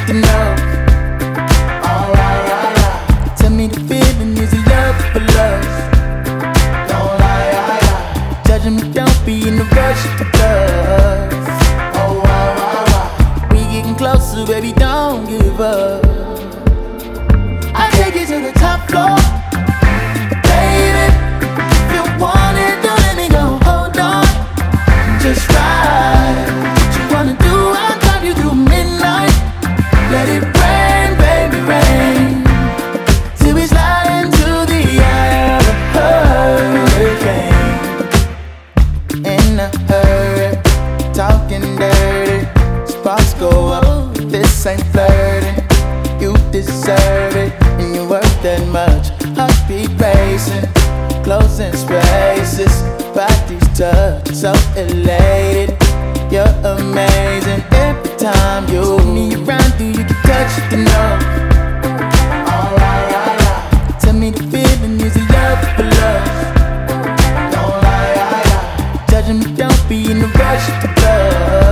to know. Alright. Tell me the feeling, is it love for lust? Don't lie. Judging me, don't be in the rush to love. Oh, wow. We getting closer, baby, don't give up. I take you to the top floor. Baby, if you want it, don't let me go, hold on. Just ride. What you wanna do, I'll drive you through midnight. Let it rain, baby, rain. Till we slide into the eye of a hurricane. In a hurry, talking dirty. Sparks go up, this ain't flirting. You deserve it, and you're worth that much. Heartbeat racing, closing spaces. Bodies touch, so elated. You're amazing. Every time you move me around, do you get touched to know? Alright. Tell me the feeling, is it love for lust? Don't lie. Judging me, don't be in the rush to love.